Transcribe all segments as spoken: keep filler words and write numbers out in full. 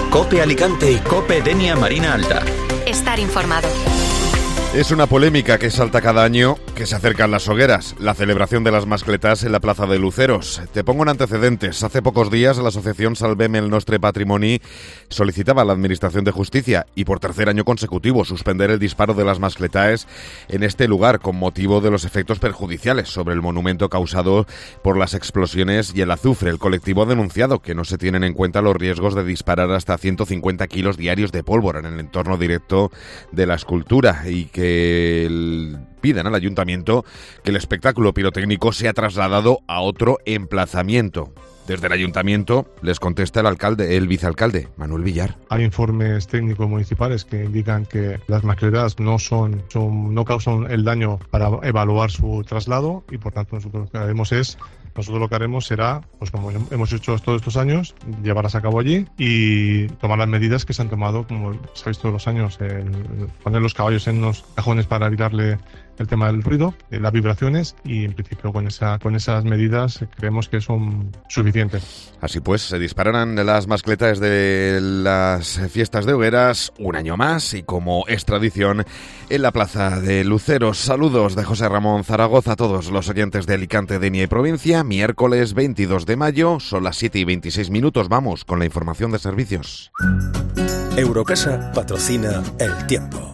COPE Alicante y COPE Denia Marina Alta. Estar informado. Es una polémica que salta cada año que se acercan las hogueras, la celebración de las mascletas en la Plaza de Luceros. Te pongo en antecedentes. Hace pocos días la asociación Salvem el Nostre Patrimoni solicitaba a la Administración de Justicia y por tercer año consecutivo suspender el disparo de las mascletaes en este lugar con motivo de los efectos perjudiciales sobre el monumento causado por las explosiones y el azufre. El colectivo ha denunciado que no se tienen en cuenta los riesgos de disparar hasta ciento cincuenta kilos diarios de pólvora en el entorno directo de la escultura y que el... piden al ayuntamiento que el espectáculo pirotécnico sea trasladado a otro emplazamiento. Desde el ayuntamiento les contesta el alcalde, el vicealcalde, Manuel Villar. Hay informes técnicos municipales que indican que las mascletas no son, son no causan el daño para evaluar su traslado y por tanto nosotros lo que haremos es Nosotros lo que haremos será, pues como hemos hecho todos estos años, llevarlas a cabo allí y tomar las medidas que se han tomado, como se ha visto todos los años, el poner los caballos en unos cajones para evitarle el tema del ruido, las vibraciones, y en principio con esa con esas medidas creemos que son suficientes. Así pues, se dispararán las mascletas de las fiestas de hogueras un año más y como es tradición en la Plaza de Luceros. Saludos de José Ramón Zaragoza a todos los oyentes de Alicante, Denia y provincia. Miércoles veintidós de mayo, son las siete y veintiséis minutos. Vamos con la información de servicios. Eurocasa patrocina El Tiempo.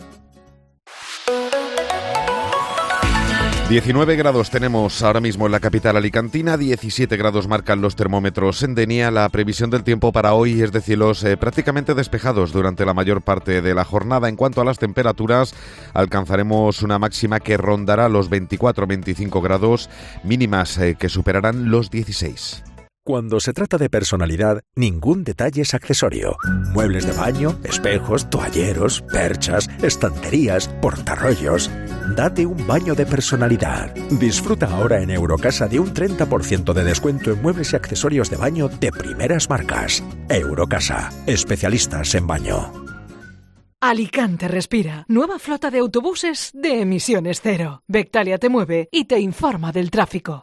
diecinueve grados tenemos ahora mismo en la capital alicantina, diecisiete grados marcan los termómetros en Denia. La previsión del tiempo para hoy es de cielos eh, prácticamente despejados durante la mayor parte de la jornada. En cuanto a las temperaturas, alcanzaremos una máxima que rondará los veinticuatro a veinticinco grados, mínimas eh, que superarán los dieciséis. Cuando se trata de personalidad, ningún detalle es accesorio. Muebles de baño, espejos, toalleros, perchas, estanterías, portarrollos. Date un baño de personalidad. Disfruta ahora en Eurocasa de un treinta por ciento de descuento en muebles y accesorios de baño de primeras marcas. Eurocasa, especialistas en baño. Alicante respira. Nueva flota de autobuses de emisiones cero. Vectalia te mueve y te informa del tráfico.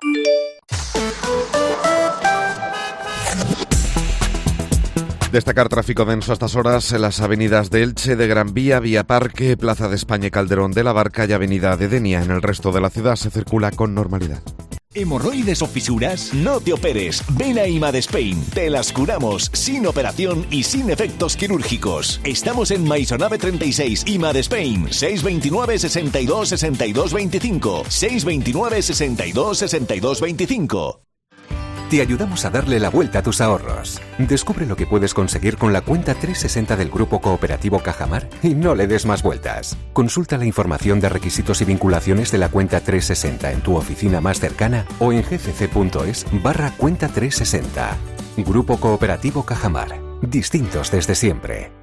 Destacar tráfico denso a estas horas en las avenidas de Elche, de Gran Vía, Vía Parque, Plaza de España y Calderón de la Barca y Avenida de Denia. En el resto de la ciudad se circula con normalidad. ¿Hemorroides o fisuras? No te operes. Ven a Imadespain. Te las curamos sin operación y sin efectos quirúrgicos. Estamos en Maisonave treinta y seis, Imadespain. seis veintinueve, sesenta y dos, sesenta y dos veinticinco. seis veintinueve, sesenta y dos, sesenta y dos veinticinco. Te ayudamos a darle la vuelta a tus ahorros. Descubre lo que puedes conseguir con la cuenta trescientos sesenta del Grupo Cooperativo Cajamar y no le des más vueltas. Consulta la información de requisitos y vinculaciones de la cuenta trescientos sesenta en tu oficina más cercana o en gcc.es barra cuenta trescientos sesenta. Grupo Cooperativo Cajamar. Distintos desde siempre.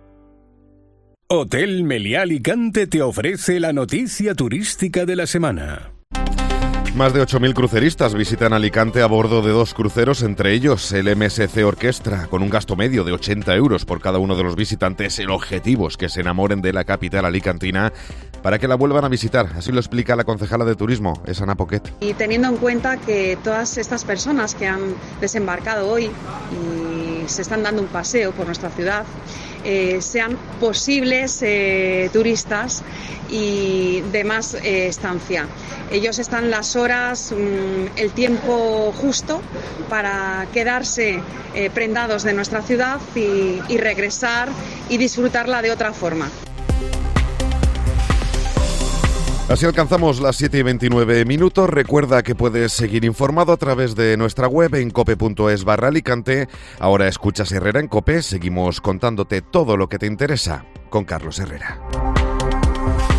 Hotel Meliá Alicante te ofrece la noticia turística de la semana. Más de ocho mil cruceristas visitan Alicante a bordo de dos cruceros, entre ellos el M S C Orquestra, con un gasto medio de ochenta euros por cada uno de los visitantes. El objetivo es que se enamoren de la capital alicantina para que la vuelvan a visitar. Así lo explica la concejala de turismo, es Ana Poquet. Y teniendo en cuenta que todas estas personas que han desembarcado hoy y se están dando un paseo por nuestra ciudad, Eh, sean posibles eh, turistas y de más eh, estancia. Ellos están las horas, mm, el tiempo justo para quedarse eh, prendados de nuestra ciudad y, y regresar y disfrutarla de otra forma. Así alcanzamos las siete y veintinueve minutos. Recuerda que puedes seguir informado a través de nuestra web en cope.es barra Alicante. Ahora escuchas Herrera en COPE. Seguimos contándote todo lo que te interesa con Carlos Herrera.